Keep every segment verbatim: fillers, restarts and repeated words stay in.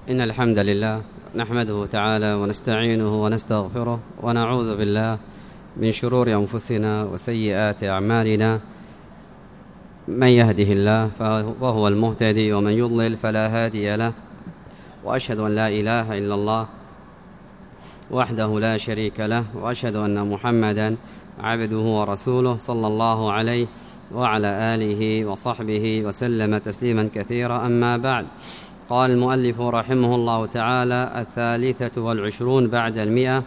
إن الحمد لله نحمده تعالى ونستعينه ونستغفره ونعوذ بالله من شرور أنفسنا وسيئات أعمالنا. من يهده الله فهو المهتدي ومن يضلل فلا هادي له، وأشهد أن لا إله إلا الله وحده لا شريك له، وأشهد أن محمدا عبده ورسوله صلى الله عليه وعلى آله وصحبه وسلم تسليما كثيرا. أما بعد، قال المؤلف رحمه الله تعالى: الثالثة والعشرون بعد المئة.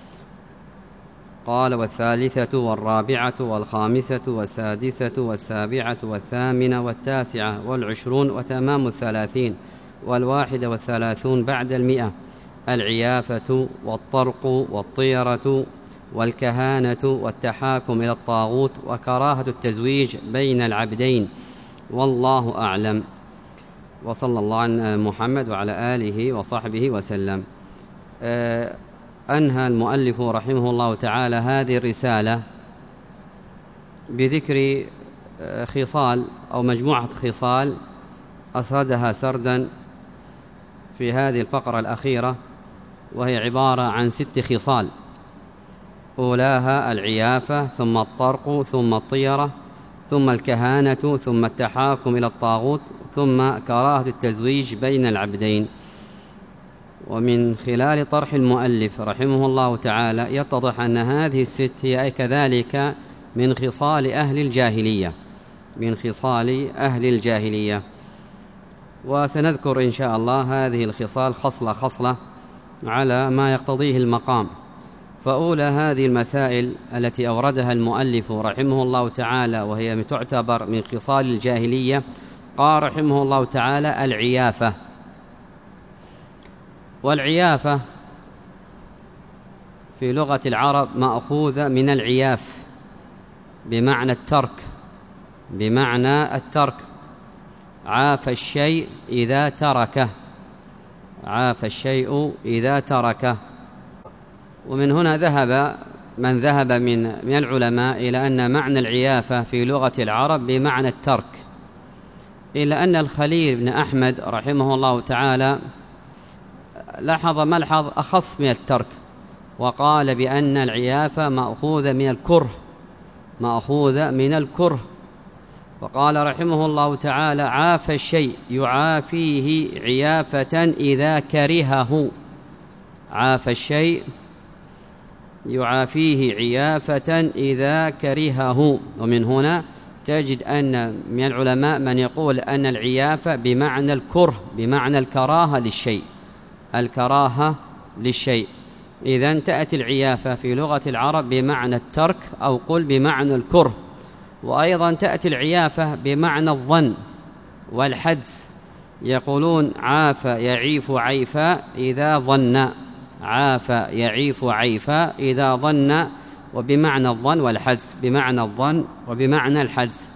قال: والثالثة والرابعة والخامسة والسادسة والسابعة والثامنة والتاسعة والعشرون وتمام الثلاثين والواحدة والثلاثون بعد المئة: العيافة والطرق والطيرة والكهانة والتحاكم إلى الطاغوت وكراهة التزويج بين العبدين، والله أعلم. وصلى الله على محمد وعلى آله وصحبه وسلم. أنهى المؤلف رحمه الله تعالى هذه الرسالة بذكر خصال أو مجموعة خصال أسردها سردا في هذه الفقرة الأخيرة، وهي عبارة عن ست خصال: أولاها العيافة، ثم الطرق، ثم الطيرة، ثم الكهانة، ثم التحاكم إلى الطاغوت، ثم كراهة التزويج بين العبدين. ومن خلال طرح المؤلف رحمه الله تعالى يتضح أن هذه الست هي كذلك من خصال أهل الجاهلية من خصال أهل الجاهلية وسنذكر إن شاء الله هذه الخصال خصلة خصلة على ما يقتضيه المقام. فأولى هذه المسائل التي أوردها المؤلف رحمه الله تعالى وهي تعتبر من خصال الجاهلية، قال رحمه الله تعالى: العيافة. والعيافة في لغة العرب مأخوذة من العياف بمعنى الترك بمعنى الترك عاف الشيء إذا تركه عاف الشيء إذا تركه. ومن هنا ذهب من ذهب من من العلماء إلى أن معنى العيافة في لغة العرب بمعنى الترك، إلا أن الخليل بن أحمد رحمه الله تعالى لاحظ ملحظ أخص من الترك، وقال بأن العيافة مأخوذة من الكره مأخوذة من الكره فقال رحمه الله تعالى: عاف الشيء يعافيه عيافة إذا كرهه عاف الشيء يعافيه عيافة إذا كرهه. ومن هنا تجد أن من العلماء من يقول أن العيافة بمعنى الكره بمعنى الكراهة للشيء الكراهة للشيء إذن تأتي العيافة في لغة العرب بمعنى الترك أو قل بمعنى الكره. وأيضا تأتي العيافة بمعنى الظن والحدس، يقولون عاف يعيف عيفا إذا ظن عاف يعيف عيفا إذا ظن، وبمعنى الظن والحدس بمعنى الظن وبمعنى الحدس.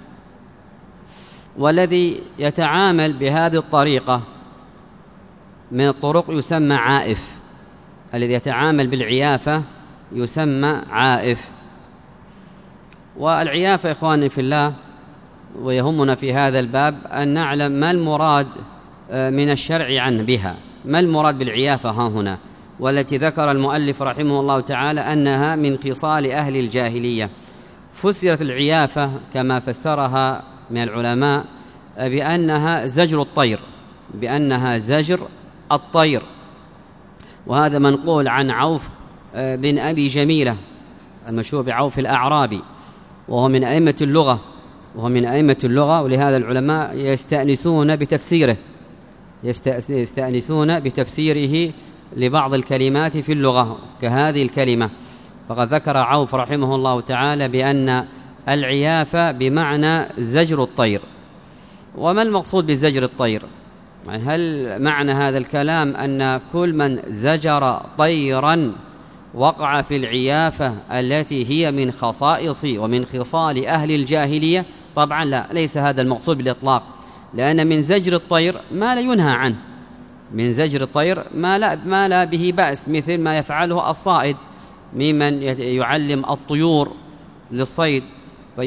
والذي يتعامل بهذه الطريقة من الطرق يسمى عائف الذي يتعامل بالعيافة يسمى عائف. والعيافة إخواني في الله، ويهمنا في هذا الباب أن نعلم ما المراد من الشرع عنه بها ما المراد بالعيافة ها هنا، والتي ذكر المؤلف رحمه الله تعالى أنها من خصال أهل الجاهلية. فسرت العيافة كما فسرها من العلماء بأنها زجر الطير بأنها زجر الطير وهذا منقول عن عوف بن أبي جميلة المشهور بعوف الأعرابي، وهو من أئمة اللغة وهو من أئمة اللغة ولهذا العلماء يستأنسون بتفسيره يستأنسون بتفسيره لبعض الكلمات في اللغة كهذه الكلمة. فقد ذكر عوف رحمه الله تعالى بأن العيافة بمعنى زجر الطير. وما المقصود بزجر الطير؟ يعني هل معنى هذا الكلام أن كل من زجر طيرا وقع في العيافة التي هي من خصائص ومن خصال أهل الجاهلية؟ طبعا لا، ليس هذا المقصود بالإطلاق، لأن من زجر الطير ما لا ينهى عنه من زجر الطير ما لا, ما لا به بأس، مثل ما يفعله الصائد ممن يعلم الطيور للصيد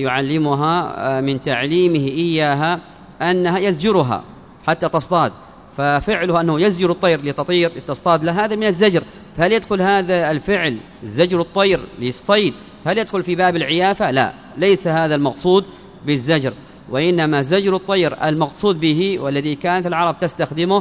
فيعلمها من تعليمه إياها أنها يزجرها حتى تصطاد، ففعله أنه يزجر الطير لتطير لتصطاد له، هذا من الزجر. فهل يدخل هذا الفعل زجر الطير للصيد هل يدخل في باب العيافة؟ لا، ليس هذا المقصود بالزجر، وإنما زجر الطير المقصود به والذي كانت العرب تستخدمه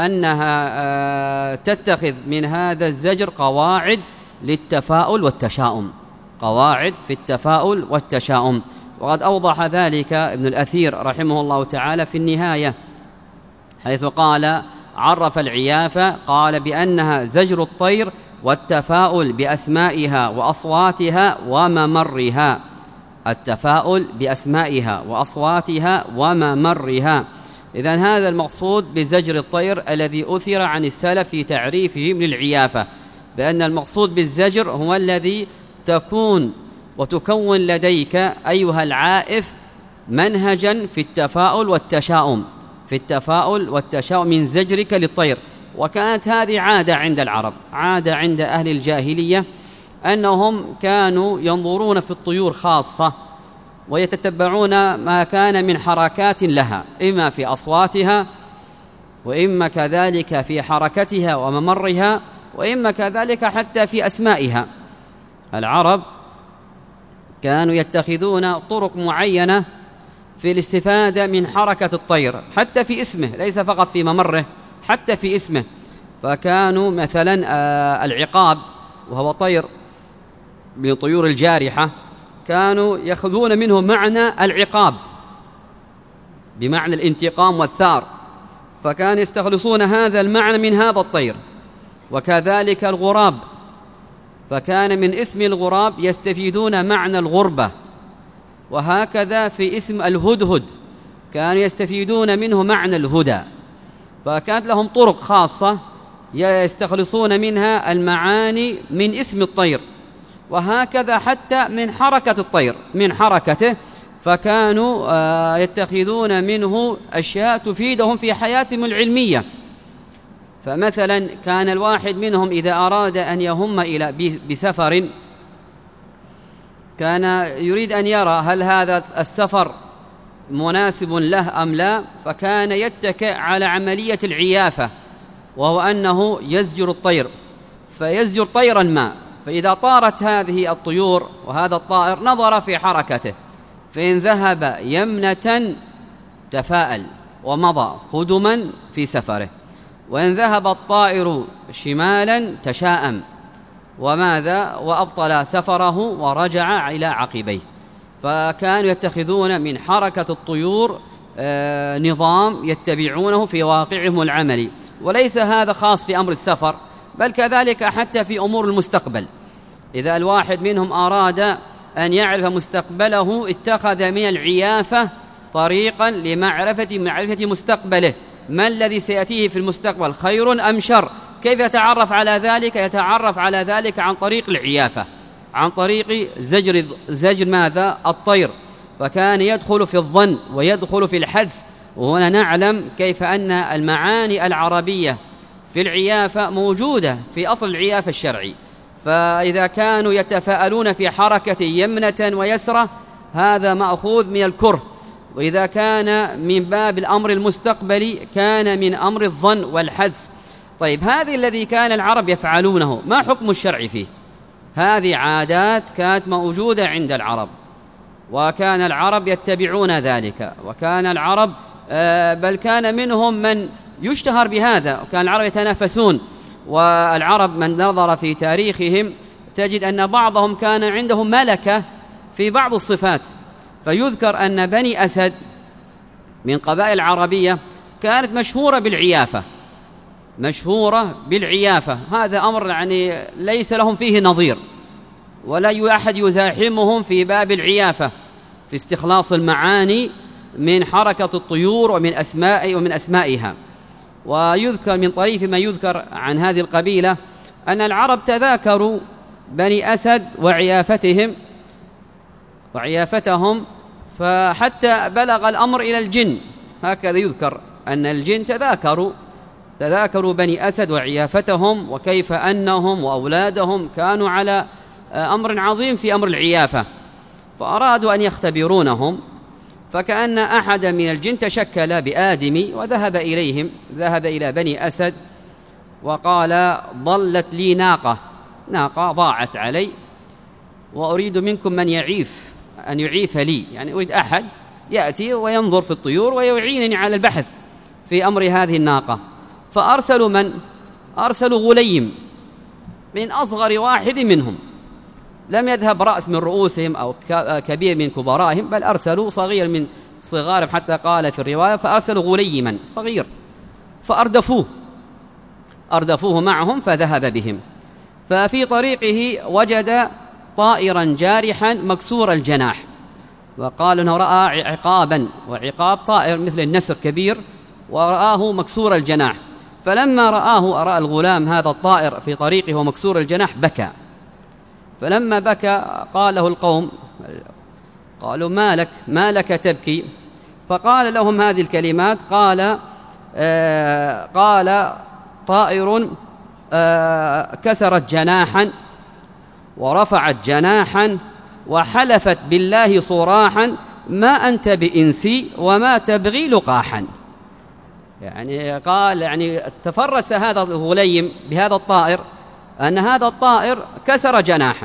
أنها تتخذ من هذا الزجر قواعد للتفاؤل والتشاؤم، قواعد في التفاؤل والتشاؤم. وقد أوضح ذلك ابن الأثير رحمه الله تعالى في النهاية، حيث قال عرف العيافة قال بأنها زجر الطير والتفاؤل بأسمائها وأصواتها وممرها، التفاؤل بأسمائها وأصواتها وممرها. إذن هذا المقصود بزجر الطير الذي أثر عن السلف في تعريفهم للعيافة، بأن المقصود بالزجر هو الذي تكون وتكون لديك أيها العائف منهجا في التفاؤل والتشاؤم، في التفاؤل والتشاؤم من زجرك للطير. وكانت هذه عادة عند العرب، عادة عند أهل الجاهلية، أنهم كانوا ينظرون في الطيور خاصة ويتتبعون ما كان من حركات لها، إما في أصواتها وإما كذلك في حركتها وممرها وإما كذلك حتى في أسمائها. العرب كانوا يتخذون طرق معينة في الاستفادة من حركة الطير حتى في اسمه، ليس فقط في ممره، حتى في اسمه. فكانوا مثلا العقاب وهو طير من طيور الجارحة، كانوا يأخذون منه معنى العقاب بمعنى الانتقام والثار، فكانوا يستخلصون هذا المعنى من هذا الطير. وكذلك الغراب، فكان من اسم الغراب يستفيدون معنى الغربة. وهكذا في اسم الهدهد كانوا يستفيدون منه معنى الهدى. فكانت لهم طرق خاصة يستخلصون منها المعاني من اسم الطير، وهكذا حتى من حركة الطير، من حركته، فكانوا يتخذون منه أشياء تفيدهم في حياتهم العلمية. فمثلا كان الواحد منهم إذا أراد أن يهم إلى بسفر، كان يريد أن يرى هل هذا السفر مناسب له أم لا، فكان يتكئ على عملية العيافة، وهو أنه يزجر الطير، فيزجر طيرا ما، فإذا طارت هذه الطيور وهذا الطائر نظر في حركته، فإن ذهب يمنة تفاءل ومضى قدما في سفره، وإن ذهب الطائر شمالا تشاءم وماذا وأبطل سفره ورجع إلى عقبيه. فكانوا يتخذون من حركة الطيور نظام يتبعونه في واقعهم العملي. وليس هذا خاص في أمر السفر، بل كذلك حتى في أمور المستقبل. إذا الواحد منهم أراد أن يعرف مستقبله اتخذ من العيافة طريقا لمعرفة معرفة مستقبله، ما الذي سيأتيه في المستقبل، خير أم شر. كيف يتعرف على ذلك؟ يتعرف على ذلك عن طريق العيافة، عن طريق زجر, زجر ماذا؟ الطير. فكان يدخل في الظن ويدخل في الحدس. وهنا نعلم كيف أن المعاني العربية في العيافة موجودة في أصل العيافة الشرعي. فإذا كانوا يتفاءلون في حركة يمنة ويسرة هذا مأخوذ من الكره، وإذا كان من باب الأمر المستقبلي كان من أمر الظن والحدس. طيب هذه الذي كان العرب يفعلونه ما حكم الشرع فيه؟ هذه عادات كانت موجودة عند العرب، وكان العرب يتبعون ذلك، وكان العرب بل كان منهم من يشتهر بهذا، وكان العرب يتنافسون. والعرب من نظر في تاريخهم تجد أن بعضهم كان عندهم ملكة في بعض الصفات. فيذكر أن بني أسد من قبائل العربية كانت مشهورة بالعيافة، مشهورة بالعيافة. هذا أمر يعني ليس لهم فيه نظير، ولا أحد يزاحمهم في باب العيافة في استخلاص المعاني من حركة الطيور ومن أسماء ومن أسمائها. ويذكر من طريف ما يذكر عن هذه القبيلة أن العرب تذاكروا بني أسد وعيافتهم وعيافتهم فحتى بلغ الأمر إلى الجن. هكذا يذكر أن الجن تذاكروا تذاكروا بني أسد وعيافتهم، وكيف أنهم وأولادهم كانوا على أمر عظيم في أمر العيافة، فأرادوا أن يختبرونهم. فكأن أحد من الجن تشكل بآدمي وذهب إليهم، ذهب إلى بني أسد وقال: ضلت لي ناقة، ناقة ضاعت علي، وأريد منكم من يعيف، أن يعيف لي، يعني أريد أحد يأتي وينظر في الطيور ويعينني على البحث في أمر هذه الناقة. فأرسلوا من؟ أرسلوا غليم من أصغر واحد منهم، لم يذهب رأس من رؤوسهم أو كبير من كبرائهم، بل أرسلوا صغير من صغارهم، حتى قال في الرواية: فأرسلوا غليما صغير فأردفوه أردفوه معهم فذهب بهم. ففي طريقه وجد طائرا جارحا مكسور الجناح، وقال أنه رأى عقابا، وعقاب طائر مثل النسر كبير، ورآه مكسور الجناح. فلما رآه رأى الغلام هذا الطائر في طريقه ومكسور الجناح بكى. فلما بكى قال له القوم، قالوا: ما لك ما لك تبكي؟ فقال لهم هذه الكلمات، قال آه قال طائر آه كسرت جناحا ورفعت جناحا وحلفت بالله صراحا ما أنت بإنسي وما تبغي لقاحا. يعني قال، يعني تفرس هذا الغليم بهذا الطائر أن هذا الطائر كسر جناحا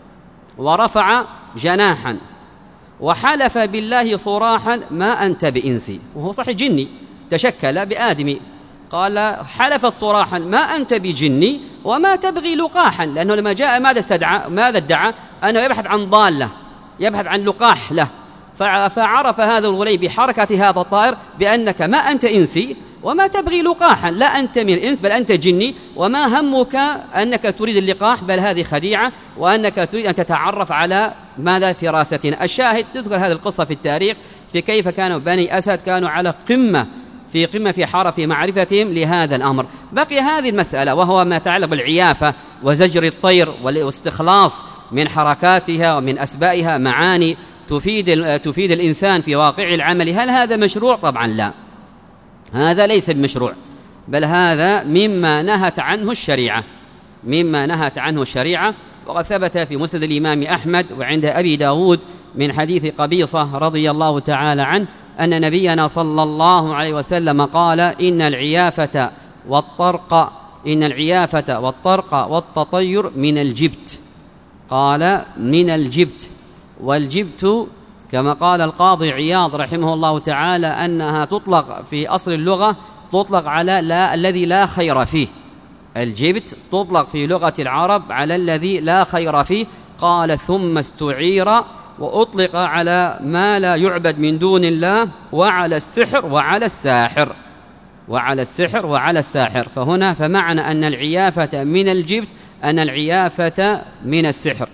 ورفع جناحا وحلف بالله صراحا ما أنت بإنسي، وهو صحيح جني تشكل بآدمي. قال: حلفت صراحا ما أنت بجني وما تبغي لقاحا، لأنه لما جاء ماذا استدعى؟ ماذا ادعى؟ أنه يبحث عن ضالة، يبحث عن لقاح له. فعرف هذا الغلي بحركة هذا الطائر بأنك ما أنت إنسي وما تبغي لقاحا، لا أنت من الإنس بل أنت جني، وما همك أنك تريد اللقاح، بل هذه خديعة، وأنك تريد أن تتعرف على ماذا فراستنا. الشاهد تذكر هذه القصة في التاريخ في كيف كانوا بني أسد كانوا على قمة في قمة في حارة في معرفتهم لهذا الأمر. بقي هذه المسألة وهو ما يتعلق بالعيافة وزجر الطير والاستخلاص من حركاتها ومن أسبائها معاني تفيد تفيد الإنسان في واقع العمل. هل هذا مشروع؟ طبعا لا، هذا ليس بمشروع، بل هذا مما نهت عنه الشريعة، مما نهت عنه الشريعة. وقد ثبت في مسند الإمام أحمد وعند أبي داود من حديث قبيصة رضي الله تعالى عنه أن نبينا صلى الله عليه وسلم قال: إن العيافة والطرق إن العيافة والطرق والتطير من الجبت. قال: من الجبت. والجبت كما قال القاضي عياض رحمه الله تعالى أنها تطلق في أصل اللغة، تطلق على لا الذي لا خير فيه. الجبت تطلق في لغة العرب على الذي لا خير فيه. قال: ثم استعير وأطلق على ما لا يعبد من دون الله وعلى السحر وعلى الساحر وعلى السحر وعلى الساحر. فهنا فمعنى أن العيافة من الجبت أن العيافة من السحر.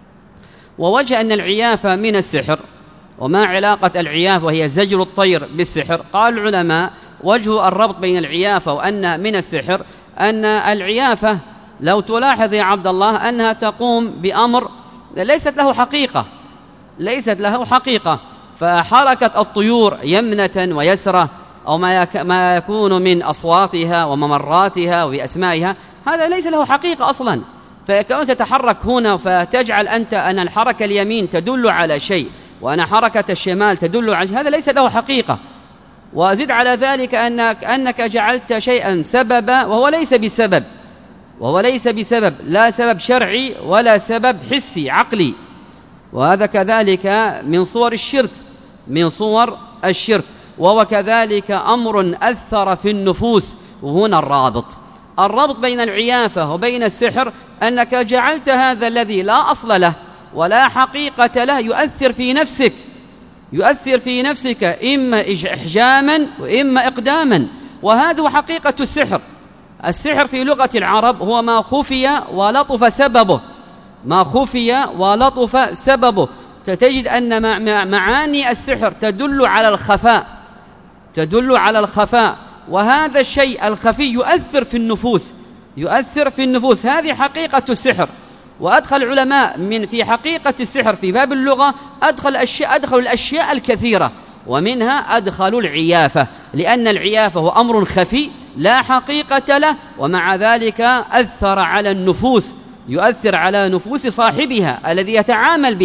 ووجه أن العيافة من السحر، وما علاقة العيافة وهي زجر الطير بالسحر؟ قال العلماء: وجه الربط بين العيافة وأن من السحر أن العيافة لو تلاحظ يا عبد الله أنها تقوم بأمر ليست له حقيقة، ليست له حقيقة. فحركة الطيور يمنة ويسرة أو ما يكون من أصواتها وممراتها وأسمائها هذا ليس له حقيقة أصلا. فكون تتحرك هنا فتجعل أنت أن الحركة اليمين تدل على شيء وأن حركة الشمال تدل على شيء، هذا ليس له حقيقة. وزد على ذلك أنك, أنك جعلت شيئا سببا وهو ليس بسبب، وهو ليس بسبب، لا سبب شرعي ولا سبب حسي عقلي. وهذا كذلك من صور الشرك، من صور الشرك. وهو كذلك أمر أثر في النفوس. وهنا الرابط الرابط بين العيافة وبين السحر أنك جعلت هذا الذي لا أصل له ولا حقيقة له يؤثر في نفسك، يؤثر في نفسك إما إحجاما وإما إقداما. وهذا حقيقة السحر. السحر في لغة العرب هو ما خفي ولطف سببه، ما خفي ولطف سببه. تجد أن معاني السحر تدل على الخفاء، تدل على الخفاء. وهذا الشيء الخفي يؤثر في النفوس، يؤثر في النفوس. هذه حقيقة السحر. وأدخل العلماء من في حقيقة السحر في باب اللغة أدخل الأشياء, أدخل الأشياء الكثيرة، ومنها أدخلوا العيافة، لأن العيافة هو أمر خفي لا حقيقة له، ومع ذلك أثر على النفوس، يؤثر على نفوس صاحبها الذي يتعامل بها.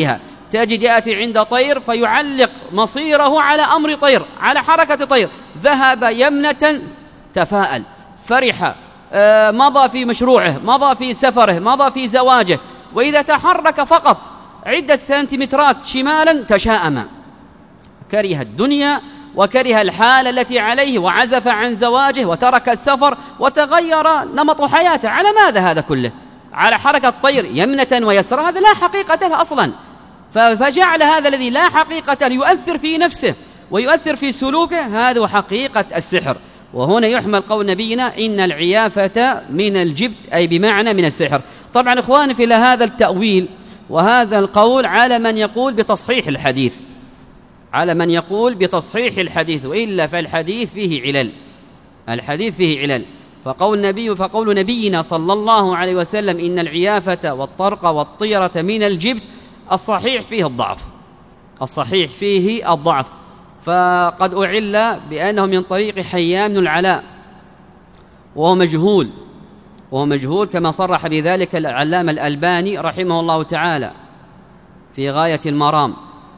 تجد يأتي عند طير فيعلق مصيره على أمر طير، على حركة طير، ذهب يمنة تفاءل، فرح، مضى في مشروعه، مضى في سفره، مضى في زواجه، وإذا تحرك فقط عدة سنتيمترات شمالا تشاءم، كره الدنيا وكره الحالة التي عليه، وعزف عن زواجه وترك السفر وتغير نمط حياته. على ماذا هذا كله؟ على حركة طير يمنة ويسرى، هذا لا حقيقة له أصلا. فجعل هذا الذي لا حقيقة يؤثر في نفسه ويؤثر في سلوكه، هذا حقيقة السحر. وهنا يحمل قول نبينا إن العيافة من الجبت، أي بمعنى من السحر. طبعا إخواني في هذا التأويل وهذا القول على من يقول بتصحيح الحديث، على من يقول بتصحيح الحديث، وإلا فالحديث فيه علل، الحديث فيه علل. فقول النبي فقول نبينا صلى الله عليه وسلم إن العيافة والطرق والطيرة من الجبت، الصحيح فيه الضعف، الصحيح فيه الضعف. فقد أعل بأنه من طريق حيان بن العلاء، وهو مجهول، وهو مجهول كما صرح بذلك العلامة الألباني رحمه الله تعالى في غاية المرام.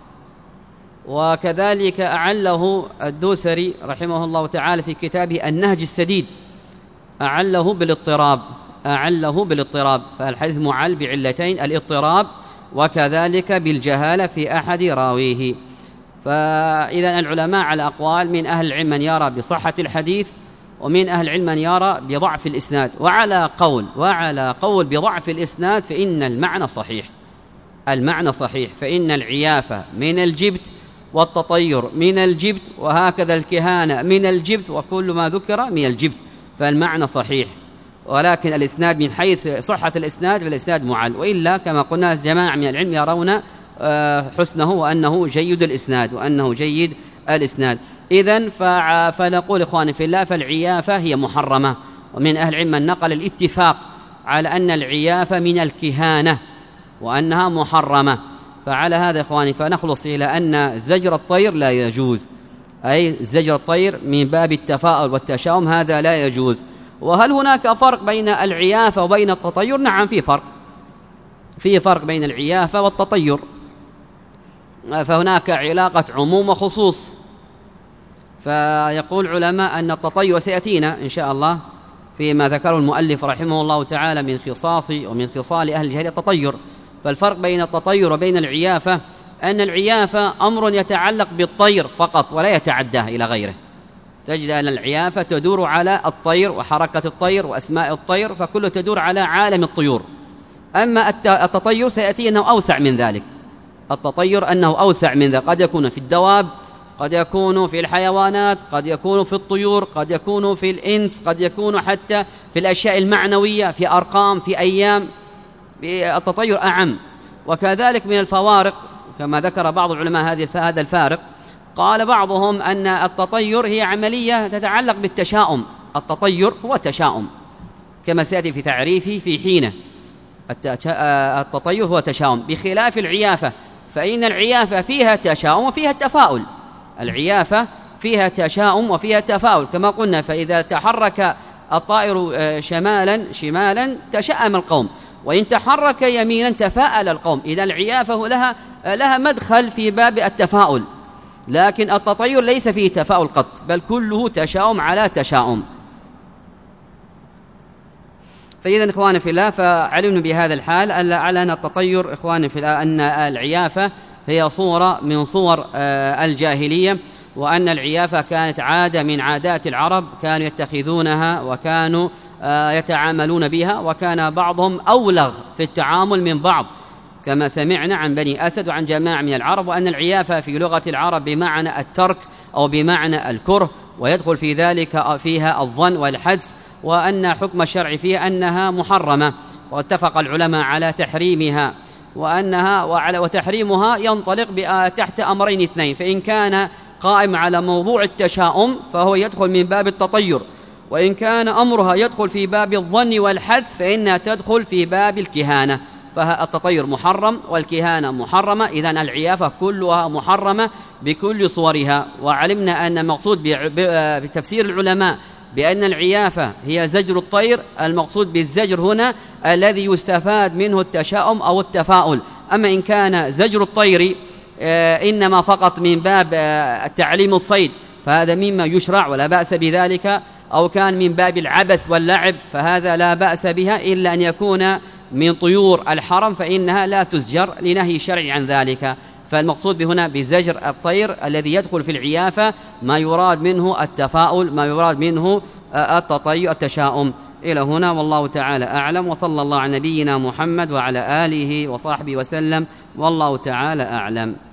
وكذلك أعله الدوسري رحمه الله تعالى في كتابه النهج السديد، أعله بالاضطراب، أعله بالاضطراب. فالحديث معل بعلتين، الاضطراب وكذلك بالجهالة في أحد راويه. فإذا العلماء على أقوال، من أهل العلم من يرى بصحة الحديث، ومن أهل العلم من يرى بضعف الإسناد. وعلى قول وعلى قول بضعف الإسناد فإن المعنى صحيح، المعنى صحيح، فإن العيافة من الجبت والتطير من الجبت، وهكذا الكهانة من الجبت، وكل ما ذكر من الجبت، فالمعنى صحيح. ولكن الإسناد من حيث صحة الإسناد فالإسناد معل، وإلا كما قلنا جماعة من العلم يرون حسنه وأنه جيد الإسناد، وأنه جيد الإسناد. إذن فنقول إخواني في الله فالعيافة هي محرمة. ومن أهل العلم من نقل الاتفاق على أن العيافة من الكهانة وأنها محرمة. فعلى هذا إخواني فنخلص إلى أن زجر الطير لا يجوز، أي زجر الطير من باب التفاؤل والتشاؤم، هذا لا يجوز. وهل هناك فرق بين العيافة وبين التطير؟ نعم، في فرق، في فرق بين العيافة والتطير. فهناك علاقة عموم وخصوص. فيقول علماء أن التطير، سيأتينا إن شاء الله فيما ذكره المؤلف رحمه الله تعالى من خصاص ومن خصال أهل الجاهلية التطير. فالفرق بين التطير وبين العيافة أن العيافة أمر يتعلق بالطير فقط ولا يتعداه إلى غيره. تجد أن العيافة تدور على الطير وحركة الطير وأسماء الطير، فكله تدور على عالم الطيور. أما التطير سيأتي أنه أوسع من ذلك، التطير أنه أوسع من ذلك، قد يكون في الدواب، قد يكون في الحيوانات، قد يكون في الطيور، قد يكون في الإنس، قد يكون حتى في الأشياء المعنوية، في أرقام، في أيام. التطير أعم. وكذلك من الفوارق كما ذكر بعض العلماء هذا الفارق، قال بعضهم أن التطير هي عملية تتعلق بالتشاؤم، التطير هو تشاؤم كما سيأتي في تعريفه في حينه، التطير هو تشاؤم، بخلاف العيافة، فإن العيافة فيها تشاؤم وفيها تفاؤل. العيافة فيها تشاؤم وفيها تفاؤل كما قلنا، فإذا تحرك الطائر شمالا شمالا تشأم القوم، وإن تحرك يمينا تفاءل القوم. إذا العيافة لها لها مدخل في باب التفاؤل، لكن التطير ليس فيه تفاؤل قط، بل كله تشاؤم على تشاؤم. فإذا إخواني في الله فعلمنا بهذا الحال ألا على أن التطير إخواني في الله أن العيافة هي صورة من صور الجاهلية، وأن العيافة كانت عادة من عادات العرب، كانوا يتخذونها وكانوا يتعاملون بها، وكان بعضهم أولغ في التعامل من بعض كما سمعنا عن بني أسد وعن جماعة من العرب. وأن العيافة في لغة العرب بمعنى الترك أو بمعنى الكره، ويدخل في ذلك فيها الظن والحدس، وأن حكم الشرع فيها أنها محرمة، واتفق العلماء على تحريمها، وأنها وتحريمها ينطلق تحت أمرين اثنين، فإن كان قائم على موضوع التشاؤم فهو يدخل من باب التطير، وإن كان أمرها يدخل في باب الظن والحدس فإنها تدخل في باب الكهانة. فالتطير محرم والكهانة محرمة، إذن العيافة كلها محرمة بكل صورها. وعلمنا أن المقصود بتفسير العلماء بأن العيافة هي زجر الطير، المقصود بالزجر هنا الذي يستفاد منه التشاؤم أو التفاؤل. أما إن كان زجر الطير إنما فقط من باب تعليم الصيد فهذا مما يشرع ولا بأس بذلك، أو كان من باب العبث واللعب فهذا لا بأس بها، إلا أن يكون من طيور الحرم فإنها لا تزجر لنهي شرعي عن ذلك. فالمقصود هنا بزجر الطير الذي يدخل في العيافة ما يراد منه التفاؤل، ما يراد منه التطير التشاؤم. إلى هنا والله تعالى أعلم، وصلى الله على نبينا محمد وعلى آله وصحبه وسلم، والله تعالى أعلم.